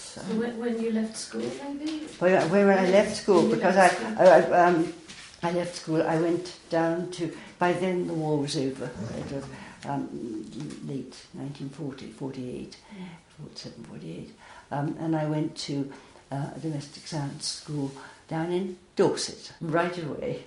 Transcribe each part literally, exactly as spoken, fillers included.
So when, when you left school, maybe? When, when I left school, because I, I, I, um, I left school, I went down to, by then the war was over. It was um, late nineteen forty, forty-eight, forty-seven, forty-eight. Um, and I went to uh, a domestic science school down in Dorset right away.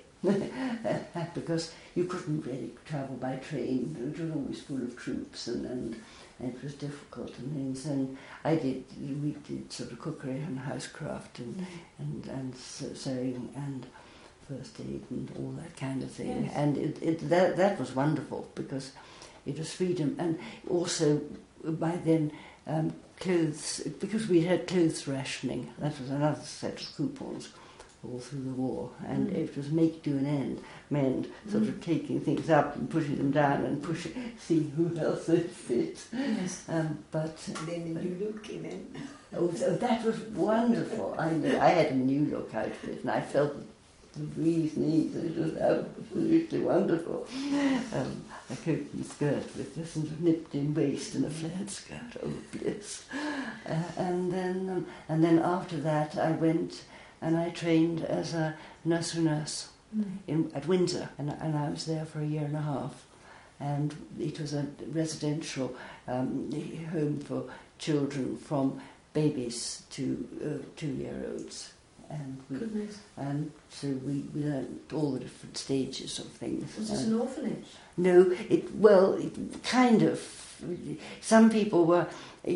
Because you couldn't really travel by train. It was always full of troops, and, and it was difficult and things. And I did, we did sort of cookery and housecraft and mm. and, and sewing and first aid and all that kind of thing. Yes. And it, it that that was wonderful because it was freedom, and also by then um, clothes, because we had clothes rationing. That was another set of coupons all through the war, and mm. it was make do an end, meant sort mm. of taking things up and pushing them down and pushing, see who else would fit. Yes. Um, but and then the new look came in. Oh, so that was wonderful. I knew, I had a new look out of it, and I felt the breeze needs. It was absolutely wonderful. Um, a coat and skirt with this sort of nipped-in waist and a flared skirt. Oh, bliss! Uh, and then, um, and then after that, I went. And I trained as a nursery nurse mm. in, at Windsor, and, and I was there for a year and a half. And it was a residential um, home for children from babies to uh, two-year-olds. And we, Goodness. And so we, we learned all the different stages of things. Was this an orphanage? No, it well, it kind of. Some people were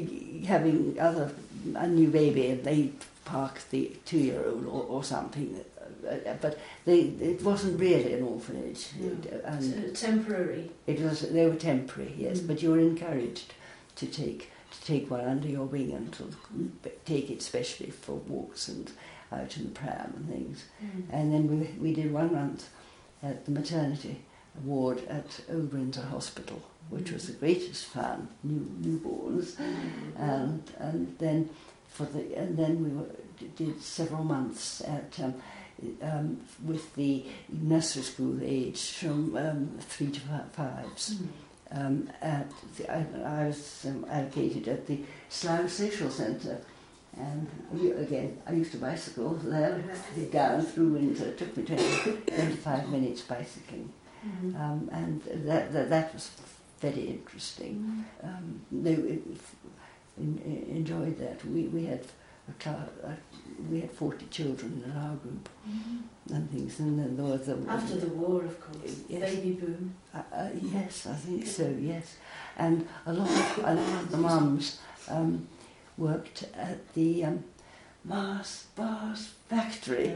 having other a new baby, and they park the two-year-old or, or something, uh, but they, it wasn't really an orphanage. No. It, and so temporary. It was. They were temporary, yes, mm. but you were encouraged to take to take one under your wing and sort of take it specially for walks and out in the pram and things. Mm. And then we we did one month at the maternity ward at Old Windsor Hospital, which mm. was the greatest fun, new newborns, mm. and and then. For the, and then we were, did several months at um, um, with the nursery school age from um, three to five, fives. Mm. Um, at the, I, I was um, allocated at the Slough Social Centre, and again I used to bicycle there down through Windsor. It took me twenty, twenty-five minutes bicycling, mm-hmm. um, and that, that that was very interesting. Mm. Um, no, it, In, in, enjoyed that. We we had a class, uh, we had forty children in our group mm-hmm. and things, and then there was a, after the war, of course, yes. Baby boom. Uh, uh, yes, I think so. Yes, and a lot of a lot of the mums um, worked at the um, Mars bars factory,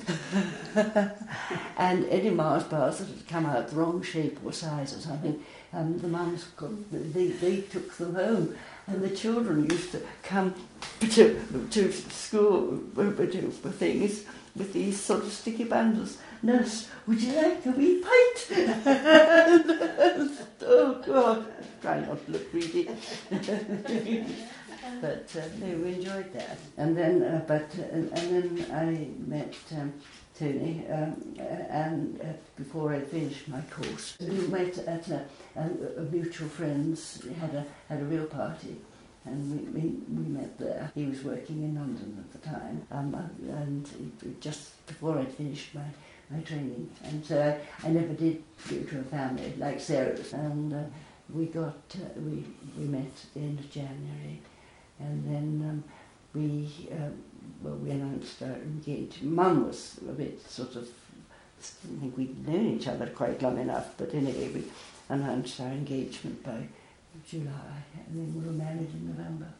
and any Mars bars that had come out the wrong shape or size or something, um, the mums got, they they took them home. And the children used to come to, to school for things with these sort of sticky bundles. Nurse, would you like a wee pint? Oh, God. Try not to look greedy. But uh, no, we enjoyed that. And then, uh, but uh, and then I met um, Tony, um, and uh, before I finished my course, we met at a, a, a mutual friend's. We had a had a real party, and we, we we met there. He was working in London at the time, um, and it, just before I'd finished my, my training, and so I, I never did go to a family like Sarah's. And uh, we got uh, we we met at the end of January, and then um, we. Um, Well, we announced our engagement. Mum was a bit sort of, I didn't think we'd known each other quite long enough, but anyway, we announced our engagement by July, and then we were married in November.